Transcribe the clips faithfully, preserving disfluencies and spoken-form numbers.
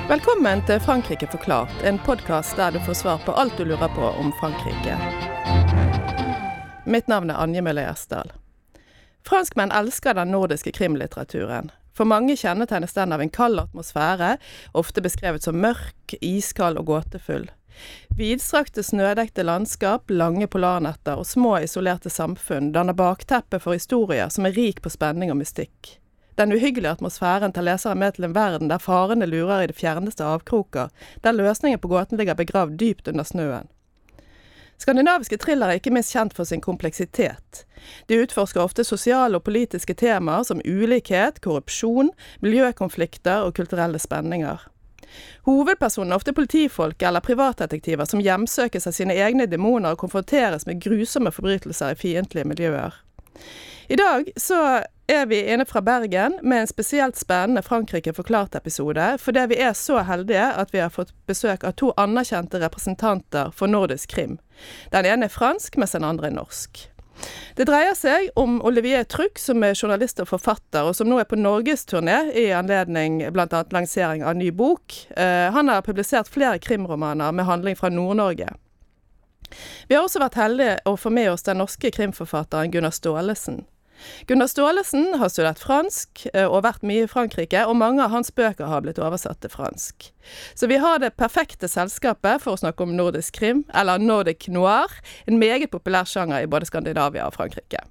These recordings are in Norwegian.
Velkommen til Frankrike forklart, en podcast der du får svar på alt du lurer på om Frankrike. Mitt navn er Anja Møller Gjersdal. Franskmenn elsker den nordiske krimlitteraturen. For mange kjennetegnes den av en kald atmosfære, ofte beskrevet som mørk, iskald og gåtefull. Vidstrakte snødekte landskap, lange polarnetter og små isolerte samfunn danner bakteppe for historier som er rik på spenning og mystikk. Den uhyggelige atmosfæren tar leseren med til en verden der farene lurer i det fjerneste avkroker, der løsningen på gåten ligger begravd dypt under snøen. Skandinaviske thrillere er ikke minst kjent for sin kompleksitet. De utforsker ofte sosiale og politiske temaer som ulikhet, korrupsjon, miljøkonflikter og kulturelle spenninger. Hovedpersonen er ofte politifolk eller privatdetektiver som hjemsøkes av sine egne demoner og konfronteres med grusomme forbrytelser i fiendtlige miljøer. I dag så er vi inne fra Bergen med en spesielt spennende Frankrike forklart episode, fordi vi er så heldige at vi har fått besøk av to anerkjente representanter for nordisk krim. Den ene er fransk, mens den andre er norsk. Det dreier seg om Olivier Truc, som er journalist og forfatter, og som nå er på Norgesturné i anledning blant annet lansering av ny bok. Uh, han har publisert flere krimromaner med handling fra Nord-Norge. Vi har også vært heldige å få med oss den norske krimforfatteren Gunnar Staalesen. Gunnar Staalesen har studert fransk og vært mye i Frankrike, og mange av hans bøker har blitt oversatt til fransk. Så vi har det perfekte selskapet for å snakke om nordisk krim, eller Nordic Noir, en meget populær sjanger i både Skandinavia og Frankrike.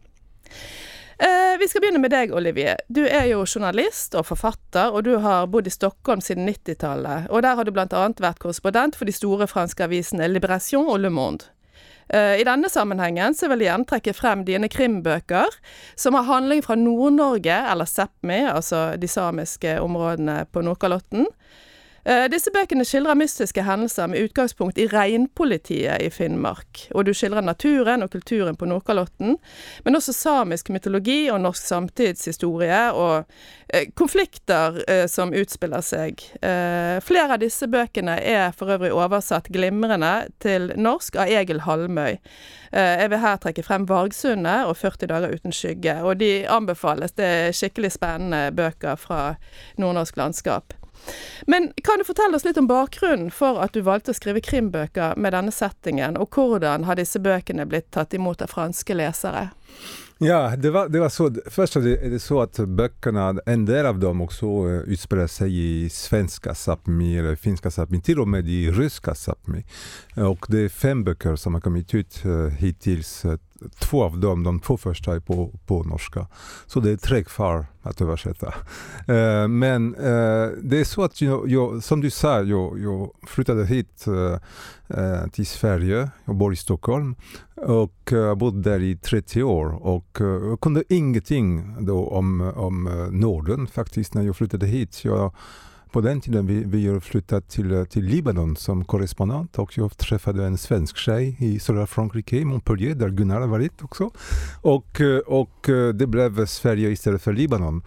Eh, vi skal begynne med deg, Olivier. Du er jo journalist og forfatter, og du har bodd i Stockholm siden nittitallet, og der har du blant annet vært korrespondent for de store franske avisene Libération og Le Monde. I denne sammenhengen så vil jeg gjerne trekke frem dine krimbøker, som har handling fra Nord-Norge, eller Sápmi, altså de samiske områdene på Nordkalotten. Disse bøkene skildrer mystiske hendelser med utgangspunkt i regnpolitiet i Finnmark, og du skildrer naturen og kulturen på Nordkalotten, men også samisk mytologi og norsk samtidshistorie og eh, konflikter eh, som utspiller seg. Eh, flere av disse bøkene er for øvrig oversatt glimrende til norsk av Egil Halmøy. Eh, jeg vil her trekke frem Vargsundet og førti dager uten skygge, og de anbefales. Det er skikkelig spennende bøker fra nordnorsk landskap. Men kan du fortelle oss litt om bakgrunnen for at du valgte å skrive krimbøker med denne settingen, og hvordan har disse bøkene blitt tatt imot av franske lesere? Ja, det var, det var så, först är det, är det så att böckerna, en del av dem också uh, utspelar sig i svenska Sápmi eller finska Sápmi, till och med i ryska Sápmi. Och det är fem böcker som har kommit ut uh, hittills. Uh, två av dem, de två första är på, på norska. Så det är tre kvar att översätta. Uh, men uh, det är så att, you know, jag, som du sa, jag, jag flyttade hit uh, uh, till Sverige. Jag bor i Stockholm. Och jag uh, bodde där i trettio år. Och uh, jag kunde ingenting då om, om uh, Norden faktiskt när jag flyttade hit. Jag På den tiden vi, vi flyttade till, till Libanon som korrespondent, och jag träffade en svensk tjej i södra Frankrike, i Montpellier, där Gunnar har varit också. Och, och det blev Sverige istället för Libanon.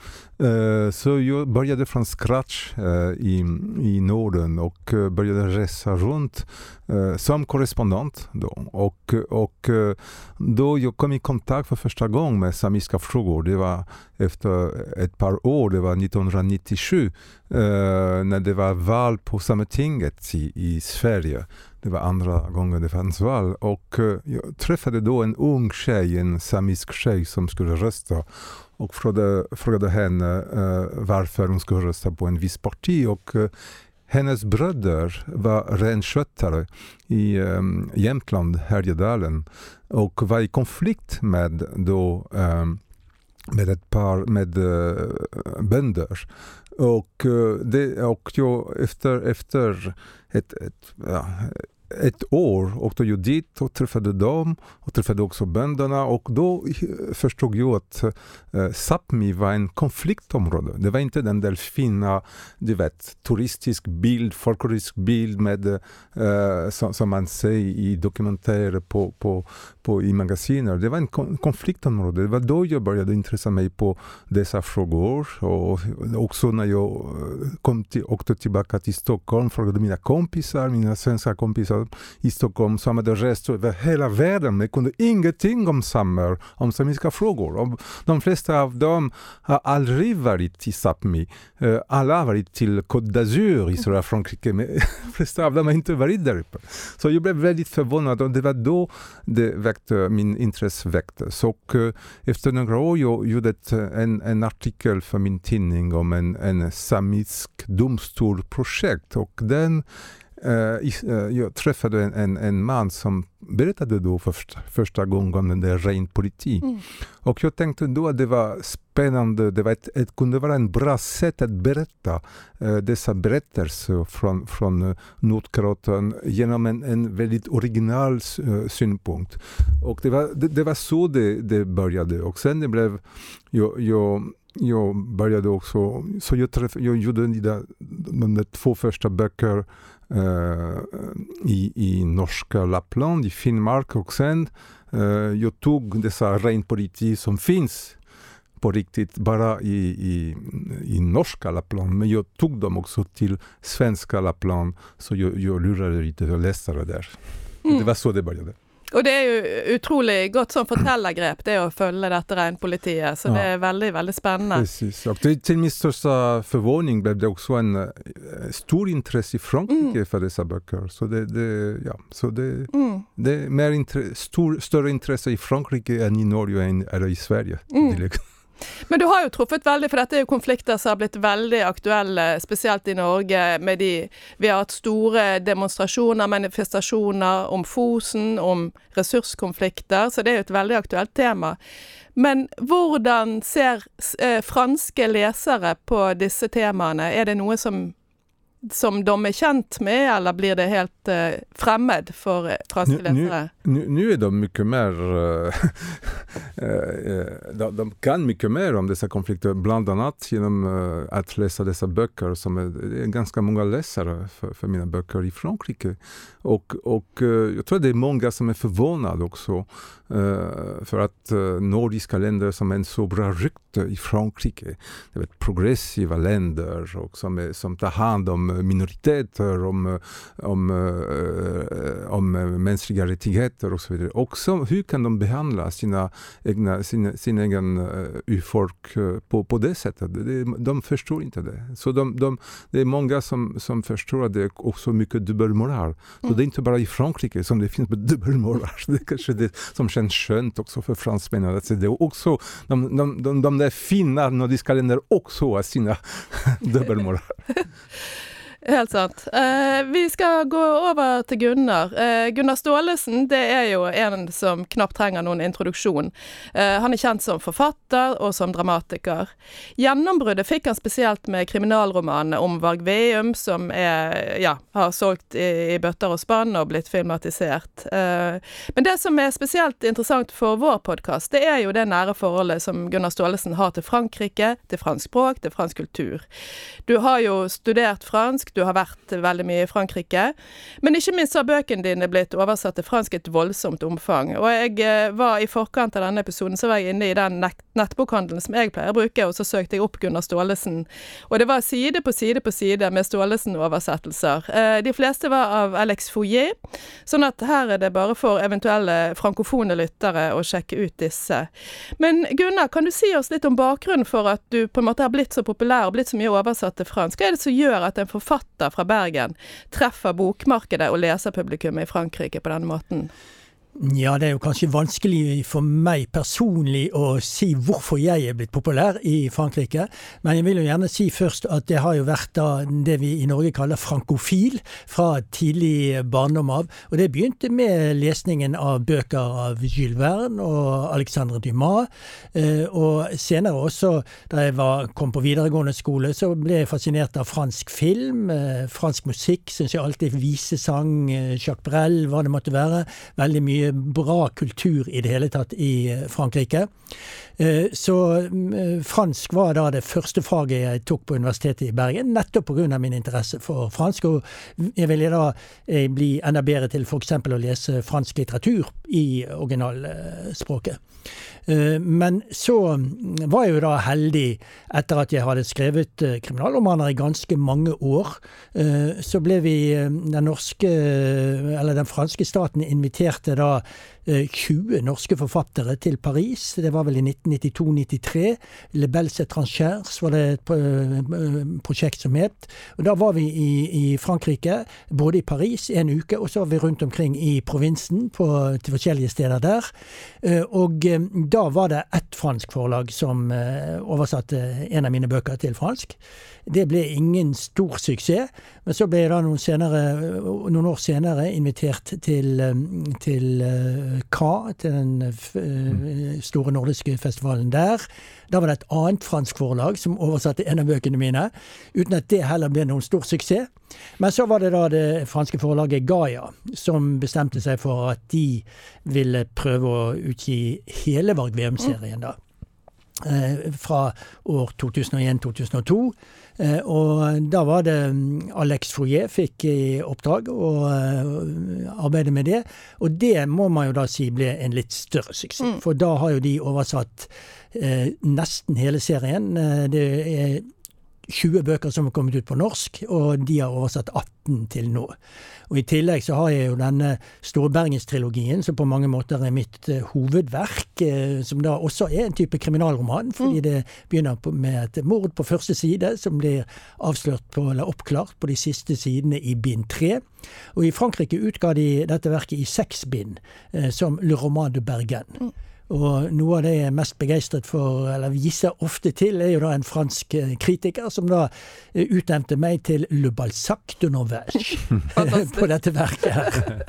Så jag började från scratch i, i Norden och började resa runt som korrespondent då. Och, och då jag kom i kontakt för första gången med samiska frågor. Det var efter ett par år, det var nittonhundranittiosju, när det var val på Sametinget i, i Sverige. Det var andra gången det fanns val. Och jag träffade då en ung tjej, en samisk tjej som skulle rösta. Och frågade, frågade henne uh, varför hon skulle rösta på en viss parti. Och uh, hennes bröder var renskötare i um, Jämtland, Härjedalen. Och var i konflikt med då um, med ett par med uh, bönder. Och, uh, det, och jag, efter, efter ett, ett, ja, ett år åkte jag dit och träffade dem och träffade också bönderna, och då förstod jag att uh, Sápmi var en konfliktområde. Det var inte den där fina, du vet, turistisk bild, folklorisk bild med, uh, som, som man ser i dokumentärer på, på, på, i magasiner. Det var en kon- konfliktområde. Det var då jag började intressera mig på dessa frågor, och också när jag kom till, åkte tillbaka till Stockholm frågade mina kompisar, mina svenska kompisar författare i Stockholm som hade rest över hela världen men kunde ingenting om samer, om samiska frågor. Och de flesta av dem har aldrig varit i Sápmi. Alla har varit till Côte d'Azur i södra Frankrike, men de flesta av dem har inte varit där uppe. Så jag blev väldigt förvånad och det var då det väckte, min intresse väcktes. Och efter några år jag gjorde en, en artikel för min tidning om en, en samisk domstolprojekt och den uh, jag träffade en, en, en man som berättade då för första, första gången om den där ren politik. Mm. Och jag tänkte då att det var spännande, det var ett, ett, kunde vara en bra sätt att berätta uh, dessa berättelser från, från uh, Nordkalotten genom en, en väldigt original uh, synpunkt. Och det var, det, det var så det, det började. Och sen det blev jag, jag Jag började också, så jag, träff, jag gjorde de, där, de där två första böcker uh, i, i norska Lappland, i Finnmark och sen uh, jag tog dessa renpolitik som finns på riktigt bara i, i, i norska Lappland, men jag tog dem också till svenska Lappland så jag, jag lurade lite läsare där. Mm. Det var så det började. Och det är ju otroligt gott som förtällargrepp det att följa detta renpolitiet, så ja. Det är väldigt, väldigt spännande. Precis, och till, till min största förvåning blev det också en uh, stor intresse i Frankrike mm. för dessa böcker. Så det, det, ja, så det, mm. det är mer intre, stor, större intresse i Frankrike än i Norge än eller i Sverige. Mm. Men du har jo truffet veldig, for dette er jo konflikter som har blitt veldig aktuelle, spesielt i Norge, med de, vi har hatt store demonstrasjoner, manifestasjoner om Fosen, om ressurskonflikter, så det er jo et veldig aktuelt tema. Men hvordan ser eh, franske lesere på disse temaene? Er det noe som som de är känt med, eller blir det helt uh, främmande för uh, franska läsare? Nu, nu är de mycket mer uh, uh, de, de kan mycket mer om dessa konflikter, bland annat genom uh, att läsa dessa böcker som är, det är ganska många läsare för, för mina böcker i Frankrike. Och, och uh, jag tror det är många som är förvånade också uh, för att uh, nordiska länder som är en så bra rykte i Frankrike, det är progressiva länder och som, är, som tar hand om minoriteter, om, om, om mänskliga rättigheter och så vidare. Också hur kan de behandla sina egna, sin, sin egen urfolk på, på det sättet? De, de förstår inte det. Så de, de, det är många som, som förstår att det är också mycket dubbelmoral. Mm. Så det är inte bara i Frankrike som det finns dubbelmoral. Det är kanske det som känns skönt också för fransmännen. Alltså det är också, de, de, de, de där fina nordiska länder också har sina dubbelmoral. Helt sant. Eh, vi ska gå över till Gunnar. Eh, Gunnar Staalesen, det är ju en som knappt tränger någon introduktion. Eh, han är känd som författare och som dramatiker. Genombruddet fick han speciellt med kriminalromanen om Varg Veum som är, ja, har sålt i, i bötter och spann och blivit filmatiserat. Eh, men det som är speciellt intressant för vår podcast, det är ju det nära förhållandet som Gunnar Staalesen har till Frankrike, till fransk språk, till fransk kultur. Du har ju studerat fransk, du har varit väldigt mycket i Frankrike. Men inte minst har böken din blivit översatt till fransk ett våldsamt omfang. Och jag var i förkant av den episoden så var jag inne i den nettbokhandeln som jag plejer bruka och så sökte jag upp Gunnar Staalesen. Och det var sida på sida på sida med Staalesen-översättelser. De flesta var av Alex Fourier. Så att här är det bara för eventuella frankofone lyttare att checka ut dessa. Men Gunnar, kan du se oss lite om bakgrunden för att du på något sätt har blivit så populär och blivit så mycket översatt till fransk? Vad är det som gör att en författare fra Bergen treffer bokmarkedet og leserpublikummet i Frankrike på den måten? Ja, det er jo kanskje vanskelig for meg personlig å si hvorfor jeg er blitt populær i Frankrike, men jeg vil jo gjerne si først at det har jo vært da det vi i Norge kaller frankofil fra tidlig barndom av, og det begynte med lesningen av bøker av Jules Verne og Alexandre Dumas, og senere også da jeg var, kom på videregående skole, så ble jeg fascinert av fransk film, fransk musikk, synes jeg alltid visesang, Jacques Brel, hva det måtte være, veldig mye bra kultur i det hele tatt i Frankrike. Så fransk var da det første faget jeg tok på universitetet i Bergen, nettopp på grunn av min interesse for fransk, og jeg ville da bli enda bedre til for eksempel å lese fransk litteratur i originalspråket. Men så var jeg jo da heldig etter at jeg hadde skrevet kriminalromaner i ganske mange år. Så ble vi, den norske, eller den franske staten inviterte da tjue norske forfattere til Paris. Det var vel i nitten nittito nittitre. Les Belles Étrangères var det et prosjekt som het. Og da var vi i, i Frankrike, både i Paris en uke, og så var vi rundt omkring i provinsen på, til forskjellige steder der. Og da var det ett fransk forlag som oversatte en av mine bøker til fransk. Det ble ingen stor suksess, men så ble jeg da noen, senere, noen år senere invitert til, til Cannes, til den store nordiske festivalen der. Da var det et annet fransk forlag som oversatte en av bøkene mine, uten at det heller ble noen stor suksess. Men så var det da det franske forlaget Gaia, som bestemte seg for at de ville prøve å utgi hele Varg Veum-serien da. Fra år to tusen og en til to tusen og to, og da var det Alex Fourier fikk i oppdrag å arbeide med det, og det må man jo da si ble en litt større suksess, for da har jo de oversatt nesten hele serien. Det er tjue bøker som har kommet ut på norsk, og de har oversatt atten til nå. Og i tillegg så har jeg jo denne Store Bergens-trilogien, som på mange måter er mitt uh, hovedverk, uh, som da også er en type kriminalroman, fordi mm. det begynner på, med et mord på første side, som blir avslørt på, eller oppklart på de siste sidene i bind tre. Og i Frankrike utga de dette verket i seks bind, uh, som Le Roman de Bergen. Mm. Og noe av det jeg er mest begeistret for, eller viser ofte til, er jo da en fransk kritiker som da utnevnte meg til Le Balzac de Norvège på dette verket her.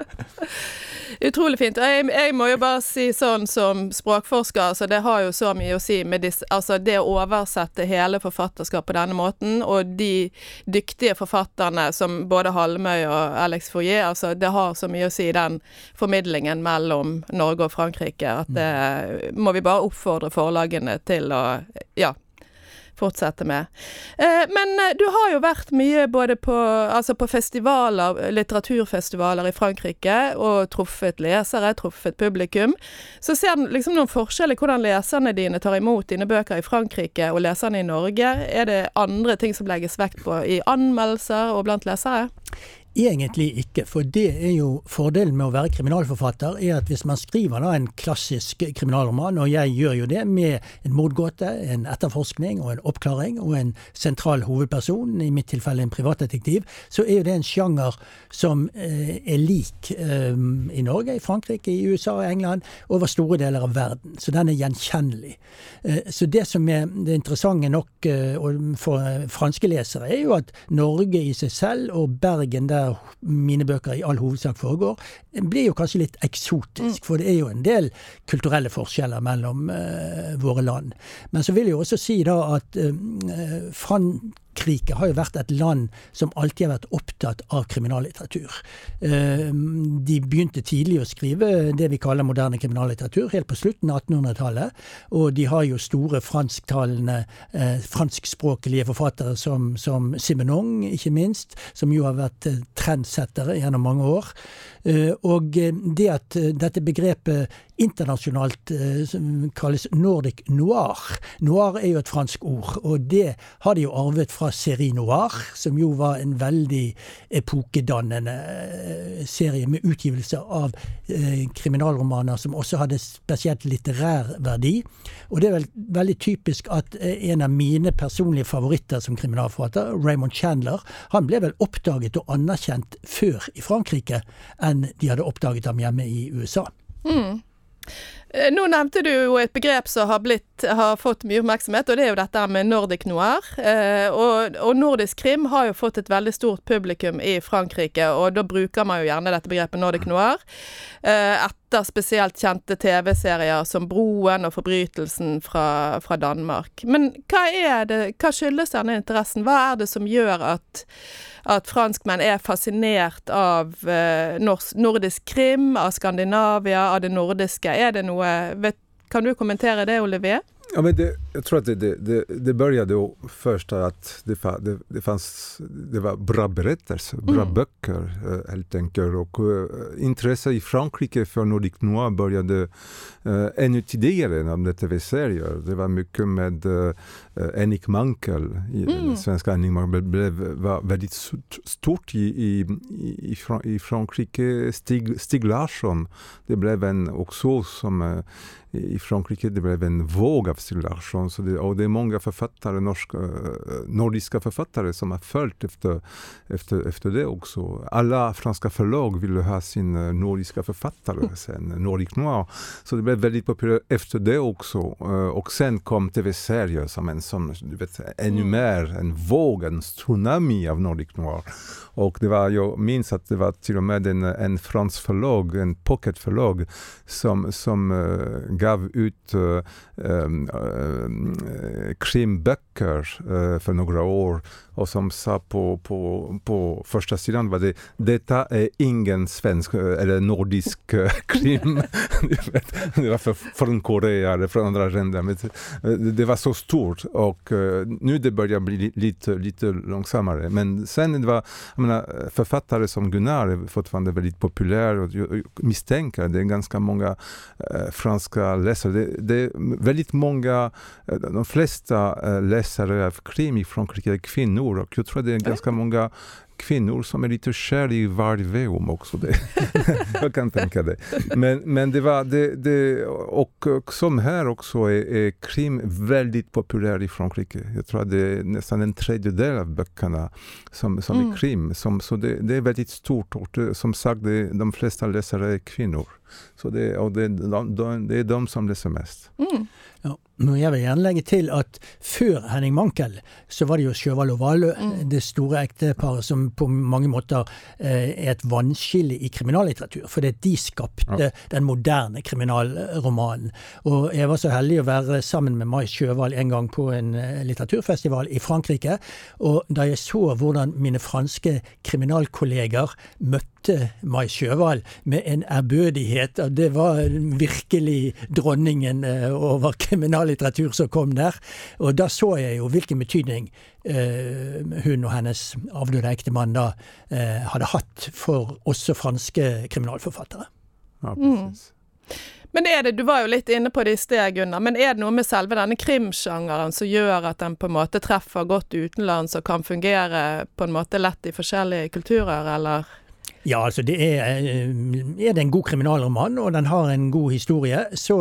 Utrolig fint. Jeg, jeg må jo bare si sånn som språkforsker, altså det har jo så mye å si med disse, altså det å oversette hele forfatterskap på denne måten, og de dyktige forfatterne som både Halmøy og Alex Fourier, altså det har så mye å si den formidlingen mellom Norge og Frankrike, at det må vi bare oppfordre forlagene til å, ja, fortsette med. Eh, men du har jo vært mye både på, altså på festivaler, litteraturfestivaler i Frankrike, og truffet lesere, truffet publikum. Så ser du liksom noen forskjeller hvordan leserne dine tar imot dine bøker i Frankrike og leserne i Norge. Er det andre ting som legges vekt på i anmeldelser og blant lesere? Egentlig ikke, for det er jo fordelen med å være kriminalforfatter, er at hvis man skriver da en klassisk kriminalroman, og jeg gjør jo det med en mordgåte, en etterforskning og en oppklaring og en sentral hovedperson, i mitt tilfelle en privatdetektiv, så er jo det en sjanger som eh, er lik eh, i Norge, i Frankrike, i U S A og England, over store deler av verden. Så den er gjenkjennelig. Eh, så det som er det interessante nok eh, for franske lesere, er jo at Norge i seg selv og Bergen der mine bøker i all hovedsak foregår, blir jo kanskje litt eksotisk, for det er jo en del kulturelle forskjeller mellom uh, våre land. Men så vil jeg jo også si da at uh, Frankrike har jo vært et land som alltid har vært opptatt av kriminallitteratur. Uh, de begynte tidlig å skrive det vi kaller moderne kriminallitteratur, helt på slutten av attenhundretallet, og de har jo store fransktalende, uh, franskspråkelige forfattere som, som Simenon, ikke minst, som jo har vært uh, trendsettere gjennom mange år. Uh, og det at uh, dette begrepet internasjonalt uh, som kalles Nordic Noir. Noir er jo et fransk ord, og det har de jo arvet fra Série Noir, som jo var en veldig epokedannende uh, serie med utgivelse av uh, kriminalromaner som også hadde spesielt litterær verdi. Og det er vel veldig typisk at uh, en av mine personlige favoritter som kriminalforfatter, Raymond Chandler, han ble vel oppdaget og anerkjent før i Frankrike enn de hadde oppdaget ham hjemme i U S A. Mm. Nå nevnte du jo et begrep som har, blitt, har fått mye oppmerksomhet, og det er jo dette med Nordic Noir. Eh, og, og nordisk krim har jo fått et veldig stort publikum i Frankrike, og da bruker man jo gjerne dette begrepet Nordic Noir. Eh, etter spesielt kjente T V-serier som Broen og Forbrytelsen fra, fra Danmark. Men hva er det, hva skyldes denne interessen? Hva er det som gjør at at franskmenn er fascinert av eh, nors- nordisk krim, av Skandinavia, av det nordiske? Er det noe, vet, kan du kommentere det, Olivier? Ja, men det, jag tror att det, det, det, det började då först att det, det, det fanns, det var bra berättelser, bra mm. böcker helt enkelt. Och uh, intresse i Frankrike för Nordic Noir började uh, ännu tidigare än om tv-serier. Det var mycket med uh, Henrik Mankell, mm. svenska Henrik Mankell blev, var väldigt stort i, i, i, i Frankrike. Stig, Stig Larsson, det blev en också som uh, i Frankrike, det blev en våg av Stig Larsson. Så det, och det är många författare, norska, nordiska författare som har följt efter, efter, efter det också. Alla franska förlag ville ha sin nordiska författare sen, Nordic Noir. Så det blev väldigt populärt efter det också. Och sen kom tv-serier som en som, du vet, ännu mer en våg, en tsunami av Nordic Noir. Och det var, jag minns att det var till och med en, en fransk förlag, en pocketförlag som, som uh, gav ut uh, um, uh, krimböcker uh, för några år och som sa på, på, på första sidan var det detta är ingen svensk eller nordisk uh, krim. Det var för, från Korea eller från andra länder. Men det, det var så stort och uh, nu det börjar bli lite, lite långsammare. Men sen det var, jag menar, författare som Gunnar är fortfarande väldigt populär och jag misstänker det är ganska många uh, franska läsare. Det, det är väldigt många, uh, de flesta uh, läsare av krim i Frankrike är kvinnor och jag tror det är ganska många kvinnor som är lite kär i Varveum också. Det. Jag kan tänka det. Men, men det var det, det och, och som här också är, är krim väldigt populär i Frankrike. Jag tror att det är nästan en tredjedel av böckerna som, som mm. är krim. Som, så det, det är väldigt stort och det, som sagt det, de flesta läsare är kvinnor. Så det, og det, de, det er de som leser mest. Mm. Ja, men jeg vil gjerne legge til at før Henning Mankell så var det jo Sjøvald og Valø, mm. det store ekteparet som på mange måter eh, er et vannskille i kriminallitteratur, for det de skapte ja. Den moderne kriminalromanen. Og jeg var så heldig å være sammen med Mai Sjøvald en gang på en eh, litteraturfestival i Frankrike, og da jeg så hvordan mine franske kriminalkolleger møtte Mai Sjøvald med en ærbødighet, og det var virkelig dronningen eh, over kriminallitteratur som kom der, og da så jeg jo hvilken betydning eh, hun og hennes avdøde ektemann da eh, hadde hatt for også franske kriminalforfattere. Ja, precis. Mm. Men er det, du var jo litt inne på det i sted, Gunnar, men er det noe med selve denne krimsjangeren som gjør at den på en måte treffer godt utenlands og kan fungere på en måte lett i forskjellige kulturer, eller? Ja, altså det er, er det en god kriminalroman, og den har en god historie, så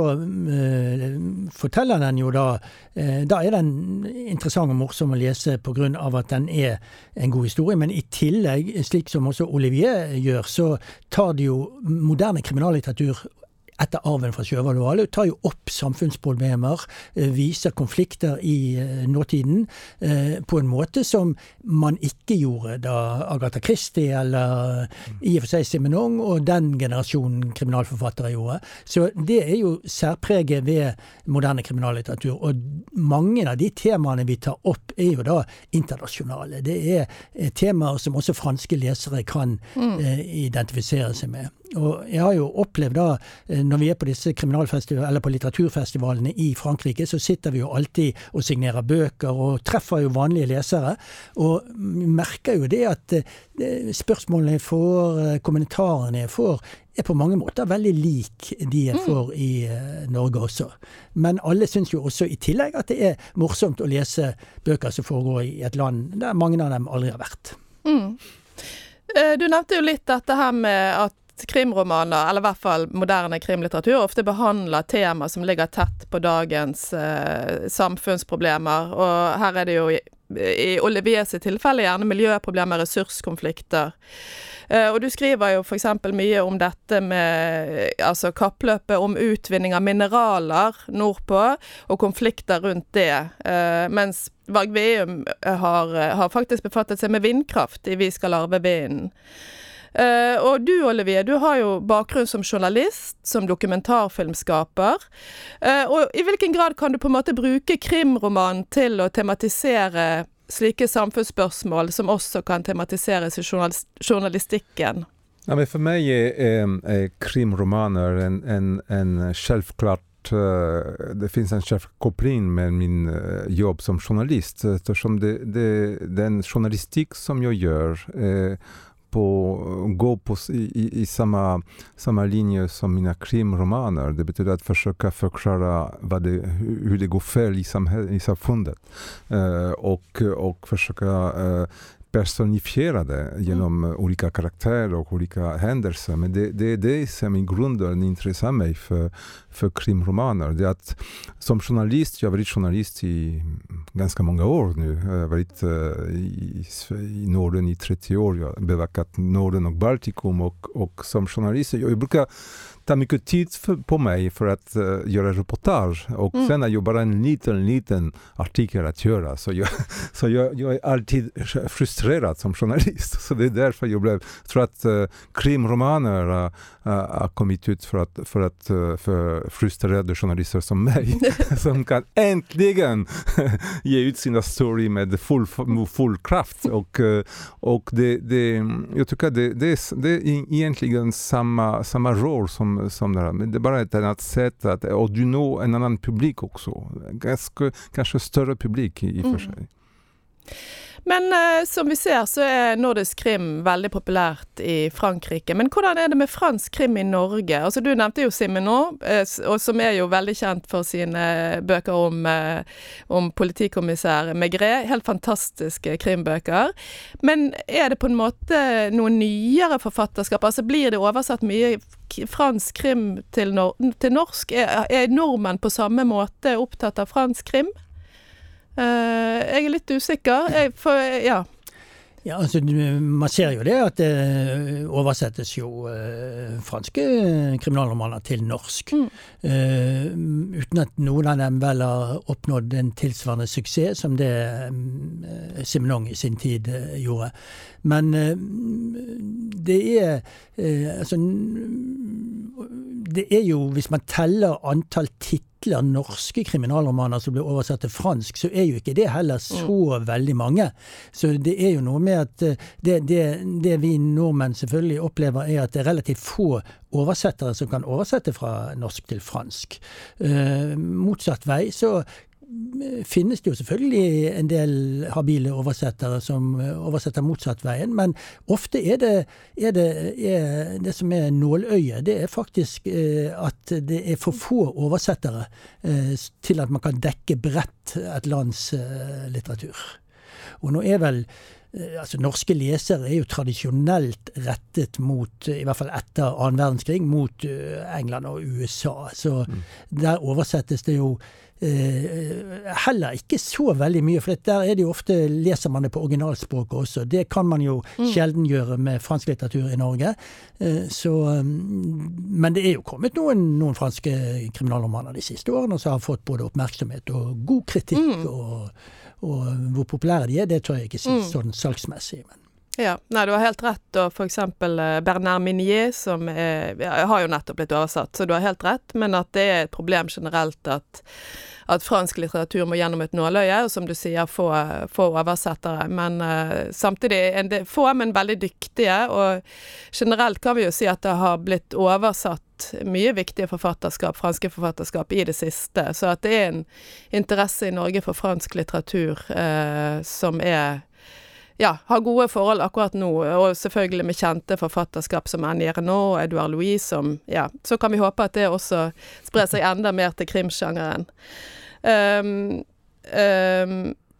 uh, forteller den jo da, uh, da er den interessant og morsom å lese på grunn av at den er en god historie, men i tillegg, slik som også Olivier gjør, så tar det jo moderne kriminallitteratur etter arven fra Sjøvald og Valø, tar jo opp samfunnsproblemer, viser konflikter i nåtiden på en måte som man ikke gjorde da Agatha Christie eller i og for seg Simenon og den generasjonen kriminalforfattere gjorde. Så det er jo særpreget ved moderne kriminallitteratur, og mange av de temaene vi tar opp er jo da internasjonale. Det er temaer som også franske lesere kan mm. identifisere seg med. Og jeg har jo opplevd da, når vi er på disse kriminalfestivalene eller på litteraturfestivalene i Frankrike, så sitter vi jo alltid og signerer bøker og treffer jo vanlige lesere, og merker jo det at spørsmålene jeg får, kommentarene jeg får, er på mange måter veldig lik de jeg får i Norge også. Men alle synes jo også i tillegg at det er morsomt å lese bøker som foregår i et land der mange av dem aldri har vært. Mm. Du nevnte jo litt dette her med at krimromaner, eller i hvert fall moderne krimlitteratur, ofte behandler tema som ligger tett på dagens eh, samfunnsproblemer. Og her er det jo i, i Oliviers tilfelle gjerne miljøproblemer, ressurskonflikter. Eh, og du skriver jo for eksempel mye om dette med altså kappløpet om utvinning av mineraler nordpå, og konflikter rundt det. Eh, mens Varg Veum har, har faktisk befattet seg med vindkraft i Vi skal arve vinden. Uh, og du, Olivier, du har jo bakgrunn som journalist, som dokumentarfilmskaper. Uh, og i hvilken grad kan du på en måte bruke krimroman til å tematisere slike samfunnsspørsmål som også kan tematiseres i journalist- journalistikken? Ja, men för mig är, är, är krimromaner en, en, en självklart klart uh, det finns en kärv koppling med min uh, jobb som journalist eftersom det, det, den journalistik som jag gör uh, på, gå på, i, i samma, samma linje som mina krimromaner. Det betyder att försöka förklara vad det, hur det går fel i, samhäll, i samfundet uh, och, och försöka uh, personifiera det genom mm. olika karaktärer och olika händelser. Men det, det är det som i grunden intresserar mig för, för krimromaner. Det är att som journalist, jag har varit journalist i ganska många år nu. Jag har varit uh, i, i Norden i trettio år. Jag har bevakat Norden och Baltikum och, och som journalist, jag, jag brukar ta mycket tid för, på mig för att uh, göra reportage och mm. sen är jag bara en liten, liten artikel att göra. Så jag, så jag, jag är alltid frustrerad som journalist. Så det är därför jag blev, tror att uh, krimromaner uh, uh, har kommit ut för att, för att uh, för frustrerade journalister som mig som kan äntligen ge ut sina story med full, full kraft och, uh, och det, det, jag tycker det, det, är, det är egentligen samma, samma roll som som där, men det är bara ett annat sätt att, och du når en annan publik också. Ganska, kanske större publik i, i för sig. Mm. Men eh, som vi ser så är nordisk krim väldigt populärt i Frankrike. Men hvordan är det med fransk krim i Norge? Alltså du nämnde ju Simenon, eh, och som är ju väldigt känd för sina eh, böcker om, eh, om politikommissär Maigret. Helt fantastiska krimböcker. Men är det på en måte noen nyere forfatterskap? Altså blir det oversatt mye fransk krim til, nor- til norsk? Er, er nordmenn på samme måte opptatt av fransk krim? Uh, jeg er litt usikker. Jeg, for, ja. Ja, altså, man ser jo det at det oversettes jo uh, franske kriminalromaner til norsk. Mm. Uh, uten at noen av dem vel har oppnådd en tilsvarende suksess som det um, Simenon i sin tid uh, gjorde. Men uh, det er uh, altså, det er jo, hvis man teller antall titler norske kriminalromaner som blir oversatt til fransk, så er jo ikke det heller så veldig mange. Så det er jo noe med at det, det, det vi nordmenn selvfølgelig opplever er at det er relativt få oversettere som kan oversette fra norsk til fransk. Uh, motsatt vei så finnes det jo selvfølgelig en del habile oversettere som oversetter motsatt veien, men ofte er det, er det, er det som er nåløye, det er faktisk eh, at det er for få oversettere eh, til at man kan dekke bredt et lands eh, litteratur. Og nå er vel altså norske lesere er jo tradisjonelt rettet mot, i hvert fall etter annen verdenskrig, mot England og U S A. Så mm. der oversettes det jo eh, heller ikke så veldig mye, for der er det jo ofte, leser man det på originalspråket også. Det kan man jo mm. sjelden gjøre med fransk litteratur i Norge. Eh, så, men det er jo kommet noen, noen franske kriminalromaner de siste årene, som har fått både oppmerksomhet og god kritikk, mm. og og hvor populære de er, det tror jeg ikke sier sånn salgsmessig. Men. Ja, nei, du har helt rett, og for eksempel Bernard Minier, som er, ja, har jo nettopp blitt oversatt, så du har helt rett, men at det er et problem generelt at, at fransk litteratur må gjennom et nåløye, og som du sier, få, få oversettere, men uh, samtidig en del, få, men veldig dyktige, og generelt kan vi jo si at det har blitt oversatt mye viktige forfatterskap, franske forfatterskap i det siste, så at det er en interesse i Norge for fransk litteratur eh, som er, ja, har gode forhold akkurat nå, og selvfølgelig med kjente forfatterskap som Annie Ernaux og Edouard Louis, som, ja, så kan vi håpe at det også sprer seg enda mer til krimsjangeren. Um, um,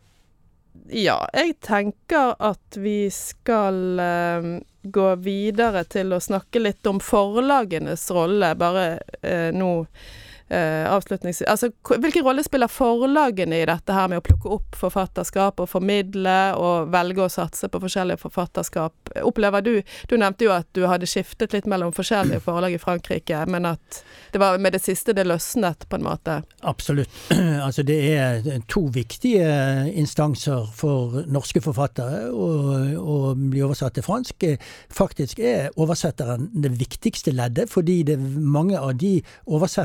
ja, jeg tenker at vi skal um, gå videre til å snakke litt om forlagenes rolle, bare eh, nå eh, avslutningsvis. Altså, hvilken rolle spiller forlagene i dette her med å plukke opp forfatterskap og formidle og velge å satse på forskjellige forfatterskap? Opplever du, du nevnte jo at du hadde skiftet litt mellom forskjellige forlag i Frankrike, men at det var med det siste det løsnet på en måte? Absolutt. Altså det er to viktige instanser for norske forfattere å bli oversatt til fransk. Faktisk er oversetteren det viktigste leddet, fordi det er mange av de oversetterne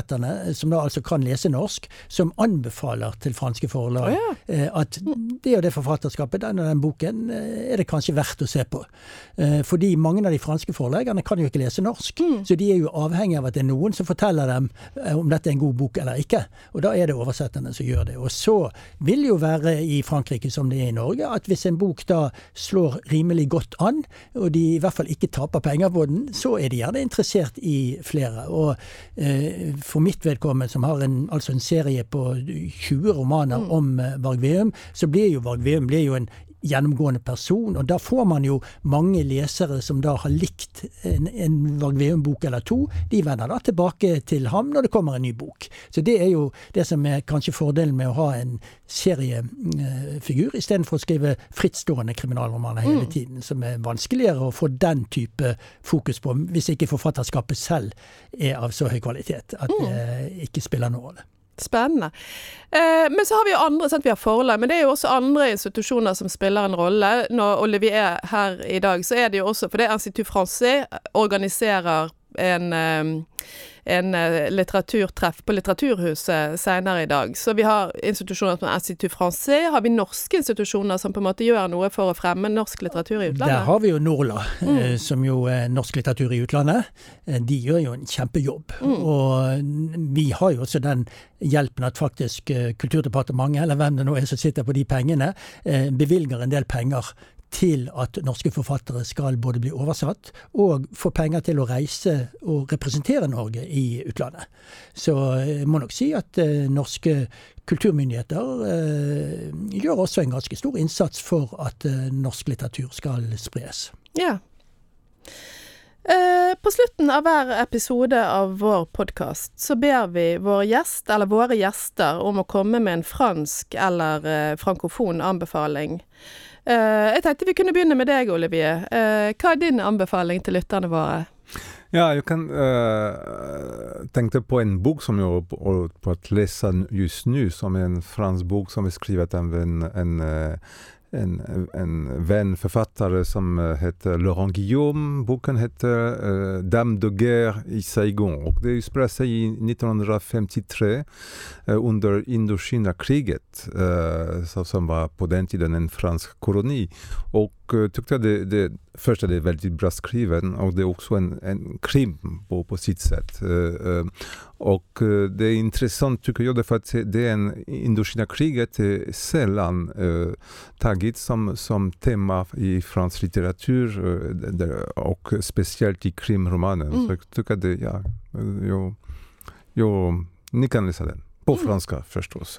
som da altså kan lese norsk, som anbefaler til franske forlag oh, ja. at det og det forfatterskapet, den og den boken, er det kanskje verdt å se på. Fordi mange av de franske forleggerne kan jo ikke lese norsk, mm. så de er jo avhengig av at det er noen som forteller dem om dette er en god bok eller ikke. Og da er det oversetterne som gjør det. Og så vil jo være i Frankrike som det er i Norge, at hvis en bok da slår rimelig godt an, og de i hvert fall ikke taper penger på den, så er de gjerne interessert i flere. Og eh, for mitt vedkommende, som har en, altså en serie på tjue romaner mm. om eh, Varg Veum, så blir jo Varg Veum blir jo en gjennomgående person, og da får man jo mange lesere som da har likt en, en Varg Veum-bok eller to, de vender da tilbake til ham når det kommer en ny bok. Så det er jo det som er kanskje fordelen med å ha en seriefigur, i stedet for å skrive frittstående kriminalromaner hele tiden, som er vanskeligere å få den type fokus på, hvis ikke forfatterskapet selv er av så høy kvalitet, at det mm. ikke spiller noen rolle. Spennende. Eh, men så har vi jo andre, sant, vi har forlag, men det er jo også andre institusjoner som spiller en rolle. Når Olivier er her i dag, så er det jo også, for det Institut Français organiserer en, en litteraturtreff på Litteraturhuset senere i dag. Så vi har institusjoner som Institut Français, har vi norske institusjoner som på en måte gjør noe for å fremme norsk litteratur i utlandet? Der har vi jo Norla, mm. som jo er norsk litteratur i utlandet. De gjør jo en kjempejobb. Mm. Og vi har jo også den hjelpen at faktisk Kulturdepartementet, eller hvem det nå er som sitter på de pengene, bevilger en del penger til at norske forfattere skal både bli oversatt og få penger til å reise og representere Norge i utlandet. Så jeg må nok si at eh, norske kulturmyndigheter eh, gjør også en ganske stor innsats for at eh, norsk litteratur skal spres. Ja. Eh, på slutten av hver episode av vår podcast så ber vi vår gjest, eller våre gjester, om å komme med en fransk eller eh, frankofon anbefaling. Uh, jeg tenkte vi kunne begynne med deg, Olivier. Uh, hva er din anbefaling til lytterne våre? Ja, jeg kan uh, tenke på en bok som jeg har på å lese just nå, som er en fransk bok som er skrevet av en, en, en, en venn forfatter som heter Laurent Guillaume. Boken heter uh, Dame de Guerre i Saigon. Og det utspiller seg i nitten femtitre uh, under Indokina-kriget, uh, som var på den tiden en fransk koloni. Og uh, tyckte det, det först är det väldigt bra skriven, och det är också en, en krim på, på sitt sätt. Uh, uh, och uh, det är intressant tycker jag, för att det är en Indokina-kriget är sällan uh, taget som, som tema i fransk litteratur, uh, där, och speciellt i krimromanen. Mm. Så jag tycker det, ja, jo, jo, ni kan läsa den. På franska mm. förstås.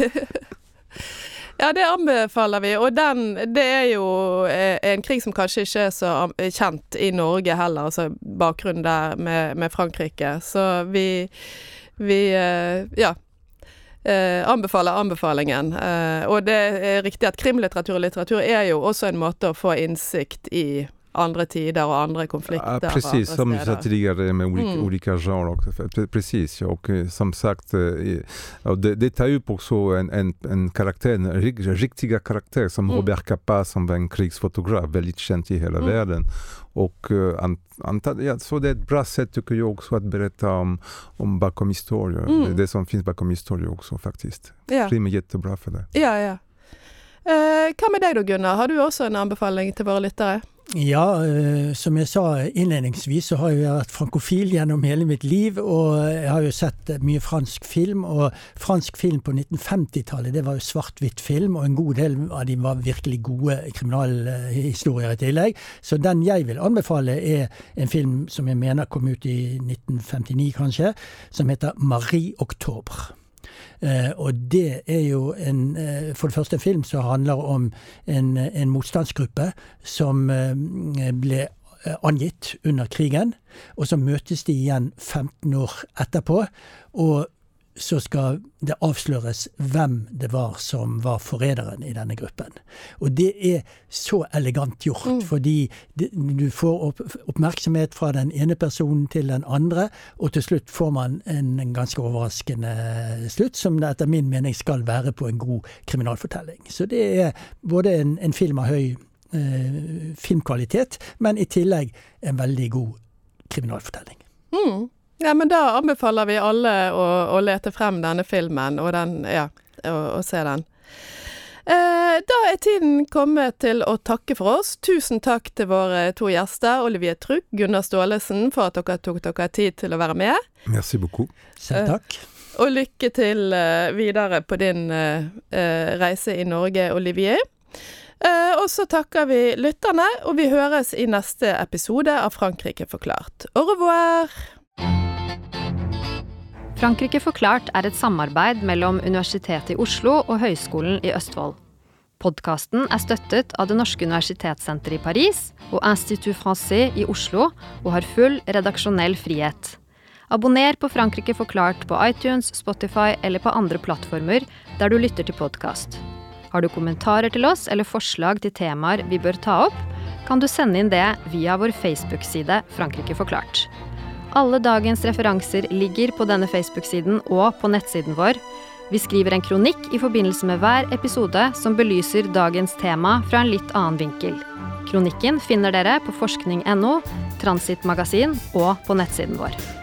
Ja, det anbefaler vi, og den, det er jo en krig som kanskje ikke er så kjent i Norge heller, altså bakgrunnen der med, med Frankrike, så vi, vi ja, anbefaler anbefalingen. Og det er riktig at krimlitteratur og litteratur er jo også en måte å få innsikt i andra tider och andra konflikter. Ja, precis, som vi sa tidigare med olika, mm. olika genrer. Precis, och som sagt, det, det tar upp också en, en, en karaktär, en riktiga karaktär som mm. Robert Capa, som var en krigsfotograf, väldigt känd i hela mm. världen. Och uh, ja, så det är ett bra sätt tycker jag också att berätta om, om bakom historier. Mm. Det, det som finns bakom historier också faktiskt. Ja. Krim är jättebra för det. Ja, ja. Eh, hva med deg da, Gunnar? Har du også en anbefaling til våre lyttere? Ja, uh, som jeg sa innledningsvis, så har jeg vært frankofil gjennom hele mitt liv, og jeg har jo sett mye fransk film, og fransk film på nitten femti-tallet, det var jo svart-hvitt film, og en god del av de var virkelig gode kriminalhistorier i tillegg. Så den jeg vil anbefale er en film som jeg mener kom ut i nitten femtini kanskje, som heter Marie Octobre. Uh, og det er jo en, uh, for det første en film som handler om en, en motstandsgruppe som uh, ble uh, angitt under krigen, og så møtes de igjen femten år etterpå, og så skal det avsløres hvem det var som var forræderen i denne gruppen. Og det er så elegant gjort, mm. fordi det, du får opp, oppmerksomhet fra den ene personen til den andre, og til slutt får man en, en ganske overraskende slutt, som det etter min mening skal være på en god kriminalfortelling. Så det er både en, en film av høy eh, filmkvalitet, men i tillegg en veldig god kriminalfortelling. Mm. Ja, men da anbefaler vi alle å, å lete frem denne filmen, og den, ja, og, og se den. Eh, da er tiden kommet til å takke for oss. Tusen takk til våre to gjester, Olivier Truk, Gunnar Staalesen, for at dere tok dere tid til å være med. Merci beaucoup. Selv takk. Eh, og lykke til uh, videre på din uh, uh, reise i Norge, Olivier. Uh, og så takker vi lytterne, og vi høres i neste episode av Frankrike forklart. Au revoir! Frankrike forklart er et samarbeid mellom Universitetet i Oslo og Høgskolen i Østfold. Podcasten er støttet av Det Norske Universitetssenteret i Paris og Institut Français i Oslo og har full redaksjonell frihet. Abonner på Frankrike forklart på iTunes, Spotify eller på andre plattformer der du lytter til podcast. Har du kommentarer til oss eller forslag til temaer vi bør ta opp, kan du sende inn det via vår Facebook-side Frankrike forklart. Alle dagens referanser ligger på denne Facebook-siden og på nettsiden vår. Vi skriver en kronikk i forbindelse med hver episode som belyser dagens tema fra en litt annen vinkel. Kronikken finner dere på forskning punktum no, Transit Magasin og på nettsiden vår.